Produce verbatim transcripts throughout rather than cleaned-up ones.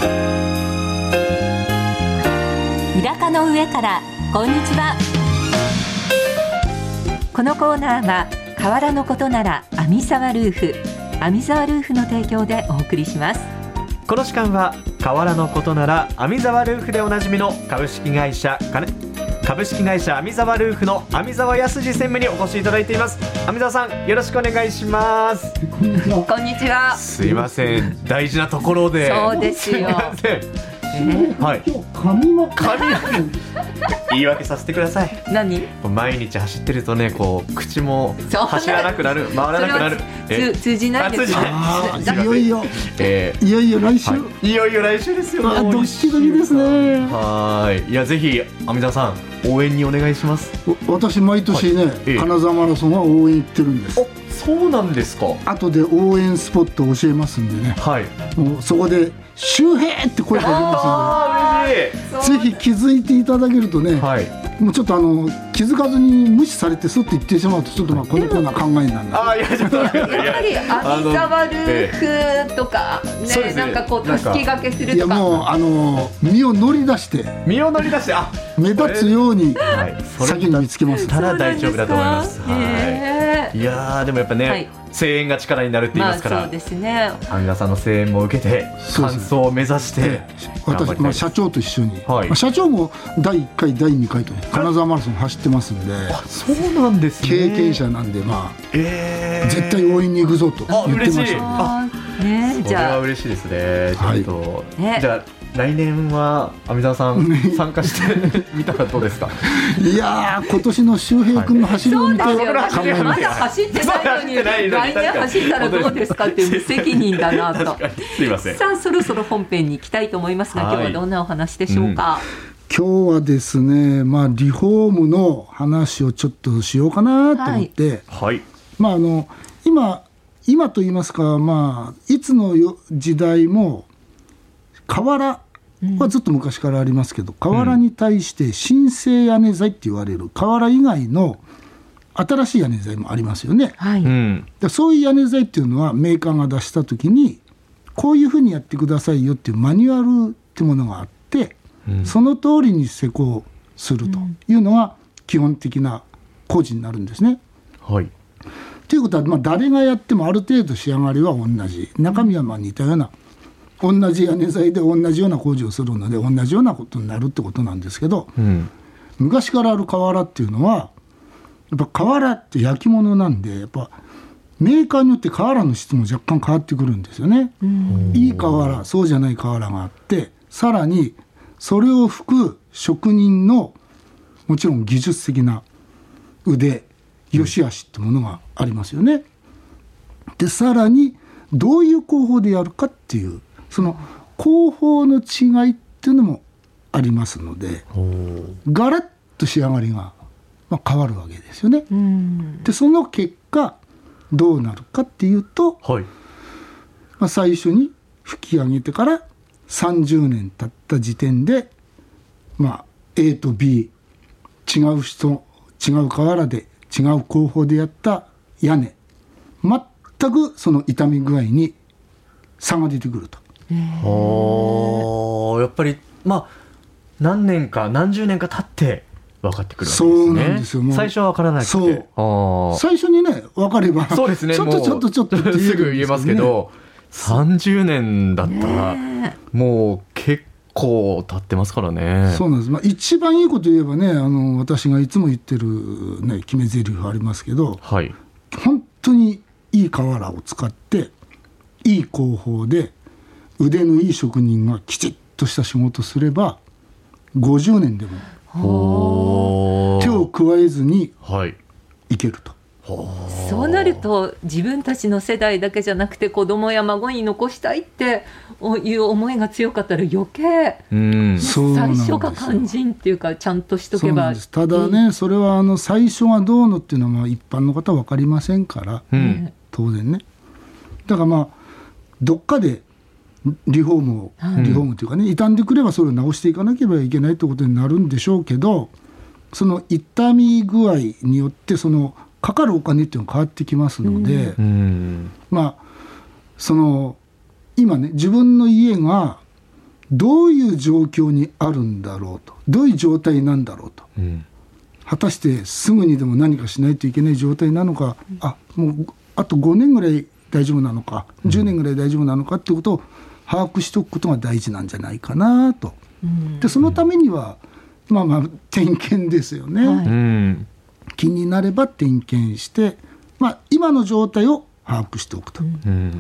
イラカの上からこんにちは。このコーナーは瓦のことなら網沢ルーフ網沢ルーフの提供でお送りします。 この時間は瓦のことなら網沢ルーフでおなじみの株式会社金株式会社網沢ルーフの網沢康二専務にお越しいただいています。網沢さん、よろしくお願いします。 こんにちは。 こんにちは。 すいません、大事なところで。 そうですよ。 すいません、 えー、 はい、 今日髪の髪言い訳させてください。 何？ 毎日走ってるとね、こう口も走らなくなる、回らなくなる。 え通じないですよ。 あーいよいよ、 えー、 いよいよ来週、 はい、いよいよ来週ですよ。 あドッキドキですね。 はい、いやぜひ網沢さん応援にお願いします。 私毎年ね、はい、金沢マラソンは応援行ってるんです。 お、そうなんですか。 後で応援スポットを教えますんでね、はい、もうそこで周平って声かけますので、ぜひ気づいていただけるとね、はい、もうちょっとあの気づかずに無視されてスッと言ってしまうとちょっとまあこのコーナー考えになるんだ。 あ、いやちょっとやっぱり網沢ルーフとかね、ね、なんかこうたすき掛けするとか、いやもうあの身を乗り出して身を乗り出してあ目立つように先に見つけます。 たら大丈夫だと思います。はい、いやでもやっぱね、はい、声援が力になるって言いますから、まあ、そうですね、網沢さんの声援も受けて完走を目指して私、まあ、社長と一緒に、はい、まあ、社長もだいいっかいだいにかいと、ね、金沢マラソン走ってますんで、 あ、そうなんですね、 経験者なんで、まあ、えー、絶対応援に行くぞと言ってましたね。 あ、ね、それは嬉しいですね。ちょっと、はい、じゃあ来年は網沢さん参加してみたらどうですか。 いやー、今年の周平君の走りを見て、はい、 まだ走ってないのに来年走ったらどうですかっていう無責任だなと。 すいません。 さあそろそろ本編に行きたいと思いますが、はい、今日はどんなお話でしょうか。 うん、今日はですね、まあ、リフォームの話をちょっとしようかなと思って、はい、まあ、あの今今と言いますか、まあ、いつの時代も瓦はずっと昔からありますけど、瓦に対して新生屋根材って言われる瓦以外の新しい屋根材もありますよね。はい、でそういう屋根材っていうのはメーカーが出した時にこういうふうにやってくださいよっていうマニュアルってものがあって、うん、その通りに施工するというのが基本的な工事になるんですね。はい、ということは、まあ、誰がやってもある程度仕上がりは同じ、中身はまあ似たような、同じ屋根材で同じような工事をするので同じようなことになるってことなんですけど、うん、昔からある瓦っていうのはやっぱ瓦って焼き物なんで、やっぱメーカーによって瓦の質も若干変わってくるんですよね。いい瓦、そうじゃない瓦があって、さらにそれを吹く職人のもちろん技術的な腕、良し悪しってものがありますよね。でさらにどういう工法でやるかっていう、その工法の違いっていうのもありますので、ガラッと仕上がりが、まあ、変わるわけですよね。でその結果どうなるかっていうと、はい、まあ、最初に吹き上げてからさんじゅうねん経った時点で、まあ、A と B 違う人違う瓦で違う工法でやった屋根、全くその傷み具合に差が出てくると。 やっぱり、まあ、何年か何十年か経って分かってくるわけですね。 そうなんですよ。もう最初は分からなくて、 そう最初にね分かれば、そうですね、ちょっとちょっとちょっとって言えるんですけどね、 すぐ言えますけど、さんじゅうねんだったら、ね、もう結構経ってますからね。 そうなんです、まあ、一番いいこと言えばね、あの私がいつも言ってる、ね、決め台詞ありますけど、はい、本当にいい瓦を使っていい工法で腕のいい職人がきちっとした仕事すればごじゅうねんでも手を加えずにいけると、 はい、そうなると自分たちの世代だけじゃなくて子供や孫に残したいっていう思いが強かったら余計、うん、最初が肝心っていうかちゃんとしとけばいい。 ただね、それはあの最初がどうのっていうのは一般の方は分かりませんから、うん、当然ね。だからまあどっかでリフォームを、うん、リフォームというかね、傷んでくればそれを直していかなければいけないということになるんでしょうけど、その傷み具合によってそのかかるお金っていうのが変わってきますので、うん、まあその今ね自分の家がどういう状況にあるんだろうと、どういう状態なんだろうと、うん、果たしてすぐにでも何かしないといけない状態なのか、うん、あもうあとごねんぐらい大丈夫なのか、うん、じゅうねんぐらい大丈夫なのかっていうことを把握しておくことが大事なんじゃないかなと、うん、でそのためにはまあまあ点検ですよね、はい、気になれば点検して、まあ、今の状態を把握しておくと、うん、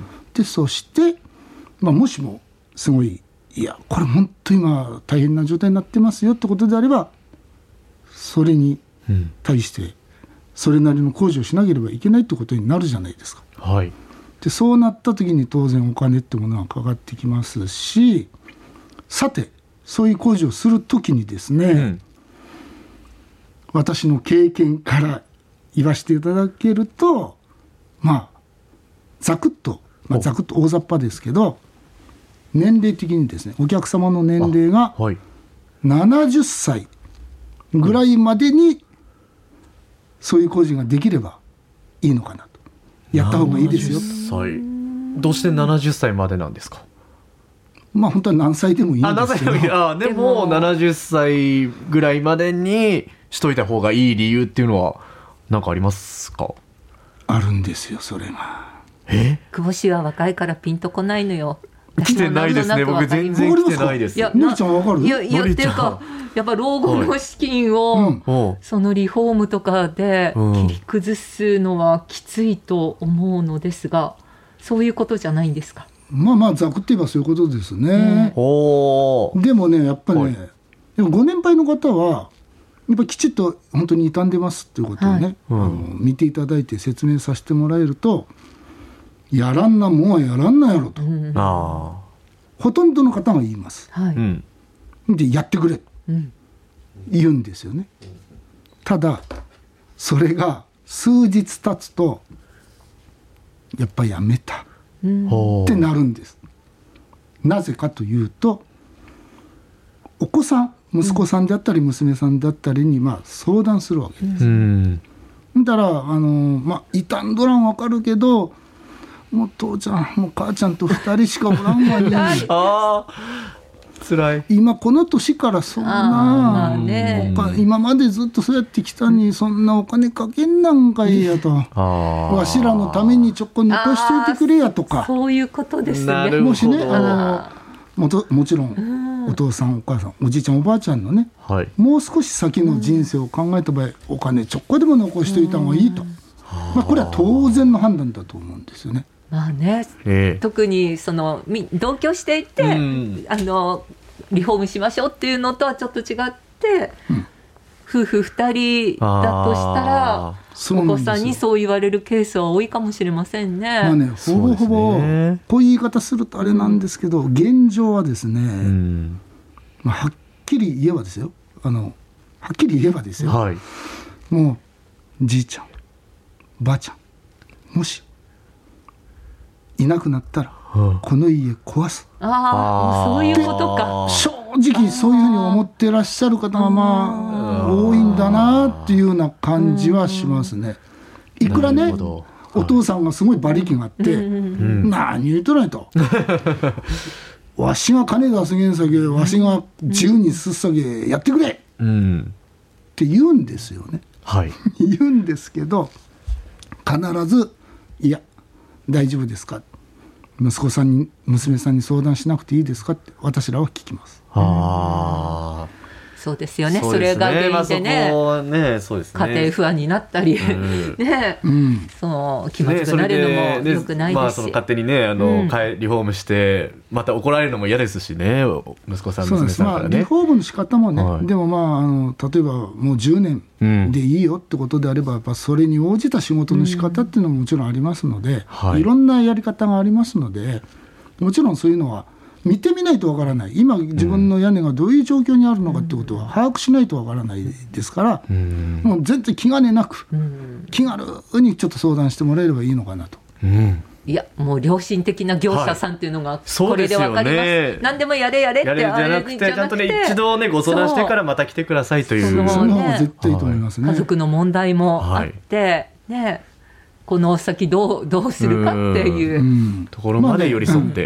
でそして、まあ、もしもすごいいやこれ本当に今大変な状態になってますよってことであれば、それに対してそれなりの工事をしなければいけないってことになるじゃないですか、はい、でそうなった時に当然お金ってものはかかってきますし、さてそういう工事をする時にですね、うん、私の経験から言わせていただけると、まあざくっと、まあ、ざくっと大雑把ですけど、年齢的にですね、お客様の年齢がななじゅっさいぐらいまでにそういう工事ができればいいのかなと、やった方がいいですよ。 どうしてななじゅっさいまでなんですか？ まあ本当は何歳でもいいんですけど、 ああでもななじゅっさいぐらいまでにしといた方がいい理由っていうのは何かありますか？ あるんですよ、それが。 え？ 久保氏は若いからピンとこないのよ。 来てないですね、僕全然来てないです。 いや、のりちゃんわかる？ いやいやっていうか、やっぱ老後の資金を、はい、そのリフォームとかで切り崩すのはきついと思うのですが、そういうことじゃないんですか？ まあまあざくって言えばそういうことですね、うん、でもねやっぱりね、はい、でもご年配の方はやっぱりきちっと本当に傷んでますっていうことをね、はい、あの見ていただいて説明させてもらえると、やらんなもんはやらんなやろと、うん、あほとんどの方が言います、はい、でやってくれと言うんですよね。ただそれが数日経つとやっぱやめた、うん、ってなるんです。なぜかというと、お子さん息子さんであったり娘さんだったりにまあ相談するわけです、うん、だからあの、まあ、傷んどらんわかるけど、もう父ちゃんもう母ちゃんとふたりしかおらんわにあ辛い、 今この年からそんな、まあね、今までずっとそうやってきたにそんなお金かけんなんかいいやと、わしらのためにちょっと残しといてくれやとか、 そういうことですね。 もしねあの も, もちろんお父さんお母さんおじいちゃんおばあちゃんのね、はい、もう少し先の人生を考えた場合、お金ちょっこでも残しといた方がいいと、まあ、これは当然の判断だと思うんですよね。 まあね、えー、特にその同居していて、うん、あのリフォームしましょうっていうのとはちょっと違って、うん、夫婦ふたりだとしたらお子さんにそう言われるケースは多いかもしれませんね。 まあね、ほぼほぼこういう言い方するとあれなんですけど、うん、現状はですね、うんまあ、はっきり言えばですよ、あのはっきり言えばですよ、はい、もうじいちゃんばあちゃんもしいなくなったら、うん、この家壊す、 ああそういうことか。 正直そういうふうに思ってらっしゃる方がまあ多いんだなっていうような感じはしますね。いくらねお父さんがすごい馬力があって、うん、何言うとないとわしが金出すげんさげわしが自由にすっさげやってくれ、うん、って言うんですよね、はい、言うんですけど必ずいや大丈夫ですか、息子さんに娘さんに相談しなくていいですかって私らは聞きます。 あそうですよね。それが原因でね、まあねそうですね、家庭不安になったり、うんねうん、その気まずくなるのも良くないですし、ねまあ、その勝手にねあの、うん、リフォームしてまた怒られるのも嫌ですしね、息子さん娘さんからね。 まあ、リフォームの仕方もね、はい、でもまああの例えばもうじゅうねんでいいよってことであれば、やっぱそれに応じた仕事の仕方っていうのももちろんありますので、うん、いろんなやり方がありますので、もちろんそういうのは見てみないとわからない。今自分の屋根がどういう状況にあるのかってことは把握しないとわからないですから、うん、もう全然気兼ねなく、うん、気軽にちょっと相談してもらえればいいのかなと、 うん、いやもう良心的な業者さんっていうのがこれでわかります、はい、ね、何でもやれやれってやれじゃなくてちゃんとね一度ねご相談してからまた来てくださいという、 その方が絶対いいと思いますね、 はい、家族の問題もあって、はいね、この先どう、どうするかっていう、 うん、ところまで寄り添って、まあね、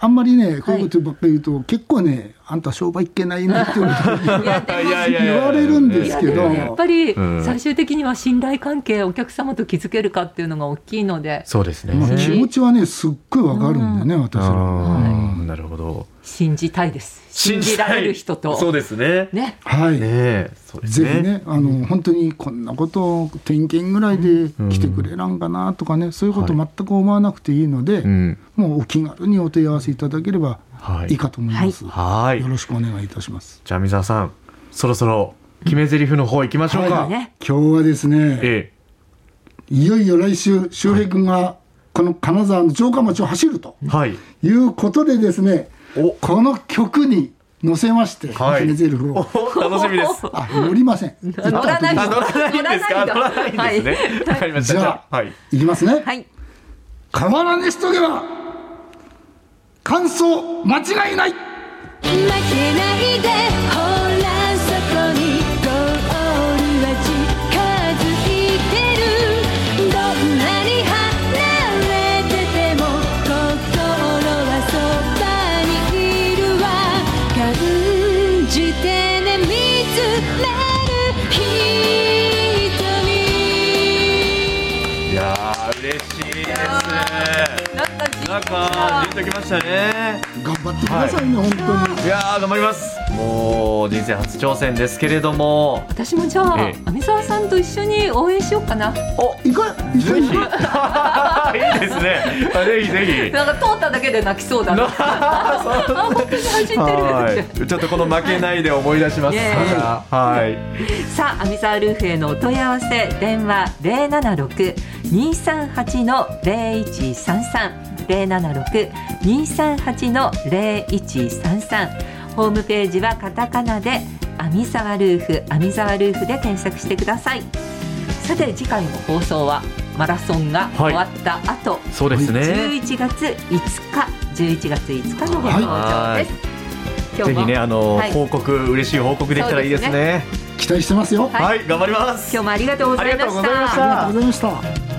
あんまりねこういうことばっかり言うと、はい、結構ねあんた商売いけないねって言われるんですけど、 やっぱり最終的には信頼関係お客様と築けるかっていうのが大きいので、 そうですね、 まあ、気持ちはねすっごいわかるんでね、うん、私は、 はい、なるほど、 信じたいです。信じられる人と、 そうですね、 ね、はい、ね、そうですね、ぜひね、あの本当にこんなことを点検ぐらいで来てくれらんかなとかね、うん、そういうこと全く思わなくていいので、はい、もうお気軽にお問い合わせいただければいいかと思います、はい、よろしくお願いいたします。 じゃあ三沢さん、そろそろ決め台詞の方行きましょうか、はい、 今日はですね、ええ、いよいよ来週周平君がこの金沢の城下町を走ると、はい、いうことでですね、この曲に乗せまして、 はい、 決め台詞を楽しみです。 あ、乗りません。 乗らない乗らないんですか。乗らないんですね。わかりました。 じゃあ、はい、いきますね。 はい。 河原にしとけば完走間違いない。 負けないで、ほらそこにゴールは近づいてる。どんなに離れてても心はそばにいるわ。感じてね、見つめる瞳。 いやー嬉しいです。なんか出てきましたね。 頑張ってくださいね、はい、本当に。 いやー頑張ります。もう人生初挑戦ですけれども、 私もじゃあ、ええ、網沢さんと一緒に応援しようかな。 お、行こう。一緒に。いいですね。ぜひぜひ。 なんか通っただけで泣きそうだな。あ、本当に走ってるって。 ちょっとこの負けないで思い出します。はい。 さあ、網沢ルーフへのお問い合わせ電話ゼロななろく にーさんはち のゼロいちさんさん ゼロななろく にーさんはち のゼロいちさんさん、ホームページはカタカナで網沢ルーフ、網沢ルーフで検索してください。さて次回の放送はマラソンが終わった後、はい、 そうですね、 じゅういちがついつかじゅういちがついつかのご登場です。 今日もぜひね、あの、はい、報告、嬉しい報告できたらいいですね。ですね、 期待してますよ。 はい、はい、頑張ります。 今日もありがとうございました。 ありがとうございました。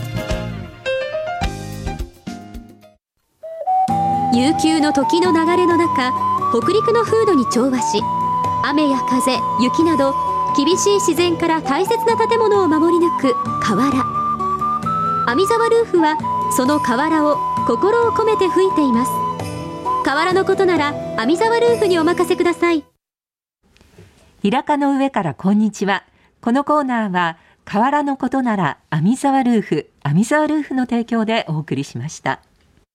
悠久の時の流れの中、北陸の風土に調和し、雨や風、雪など厳しい自然から大切な建物を守り抜く瓦。網沢ルーフはその瓦を心を込めて吹いています。瓦のことなら網沢ルーフにお任せください。 平家の上からこんにちは。このコーナーは瓦のことなら網沢ルーフ、網沢ルーフの提供でお送りしました。